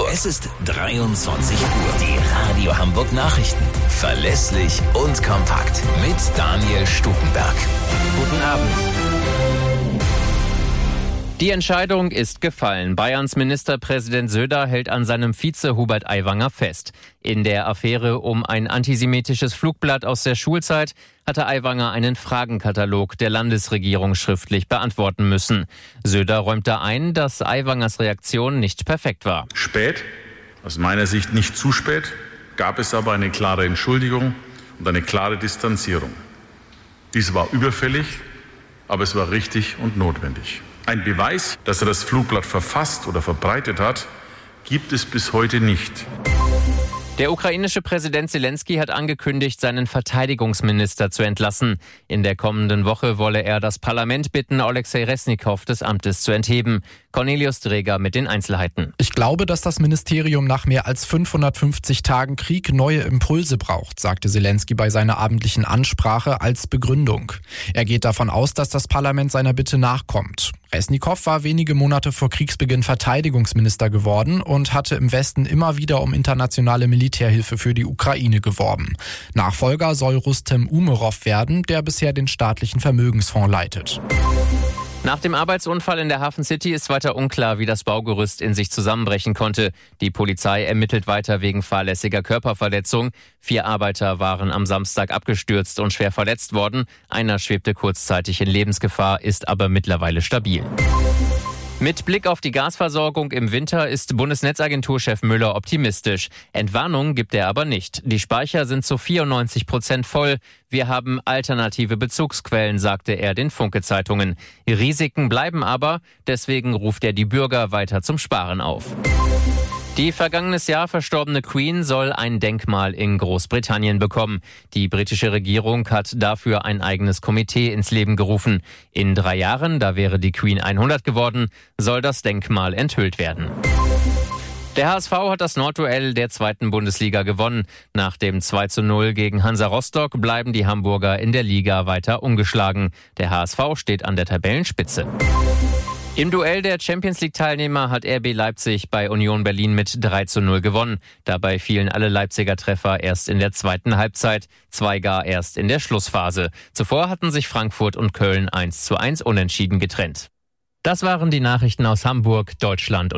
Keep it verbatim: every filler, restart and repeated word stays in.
Es ist dreiundzwanzig Uhr. Die Radio Hamburg Nachrichten. Verlässlich und kompakt. Mit Daniel Stukenberg. Guten Abend. Die Entscheidung ist gefallen. Bayerns Ministerpräsident Söder hält an seinem Vize Hubert Aiwanger fest. In der Affäre um ein antisemitisches Flugblatt aus der Schulzeit hatte Aiwanger einen Fragenkatalog der Landesregierung schriftlich beantworten müssen. Söder räumte ein, dass Aiwangers Reaktion nicht perfekt war. Spät, aus meiner Sicht nicht zu spät, gab es aber eine klare Entschuldigung und eine klare Distanzierung. Dies war überfällig, aber es war richtig und notwendig. Ein Beweis, dass er das Flugblatt verfasst oder verbreitet hat, gibt es bis heute nicht. Der ukrainische Präsident Zelensky hat angekündigt, seinen Verteidigungsminister zu entlassen. In der kommenden Woche wolle er das Parlament bitten, Oleksij Resnikow des Amtes zu entheben. Cornelius Dreger mit den Einzelheiten. Ich glaube, dass das Ministerium nach mehr als fünfhundertfünfzig Tagen Krieg neue Impulse braucht, sagte Zelensky bei seiner abendlichen Ansprache als Begründung. Er geht davon aus, dass das Parlament seiner Bitte nachkommt. Resnikow war wenige Monate vor Kriegsbeginn Verteidigungsminister geworden und hatte im Westen immer wieder um internationale Militärhilfe für die Ukraine geworben. Nachfolger soll Rustem Umerov werden, der bisher den staatlichen Vermögensfonds leitet. Nach dem Arbeitsunfall in der Hafen City ist weiter unklar, wie das Baugerüst in sich zusammenbrechen konnte. Die Polizei ermittelt weiter wegen fahrlässiger Körperverletzung. Vier Arbeiter waren am Samstag abgestürzt und schwer verletzt worden. Einer schwebte kurzzeitig in Lebensgefahr, ist aber mittlerweile stabil. Mit Blick auf die Gasversorgung im Winter ist Bundesnetzagenturchef Müller optimistisch. Entwarnung gibt er aber nicht. Die Speicher sind zu vierundneunzig Prozent voll. Wir haben alternative Bezugsquellen, sagte er den Funke-Zeitungen. Risiken bleiben aber, deswegen ruft er die Bürger weiter zum Sparen auf. Die vergangenes Jahr verstorbene Queen soll ein Denkmal in Großbritannien bekommen. Die britische Regierung hat dafür ein eigenes Komitee ins Leben gerufen. In drei Jahren, da wäre die Queen hundert geworden, soll das Denkmal enthüllt werden. Der H S V hat das Nordduell der zweiten Bundesliga gewonnen. Nach dem zwei zu null gegen Hansa Rostock bleiben die Hamburger in der Liga weiter ungeschlagen. Der H S V steht an der Tabellenspitze. Im Duell der Champions-League-Teilnehmer hat R B Leipzig bei Union Berlin mit drei zu null gewonnen. Dabei fielen alle Leipziger Treffer erst in der zweiten Halbzeit, zwei gar erst in der Schlussphase. Zuvor hatten sich Frankfurt und Köln eins zu eins unentschieden getrennt. Das waren die Nachrichten aus Hamburg, Deutschland und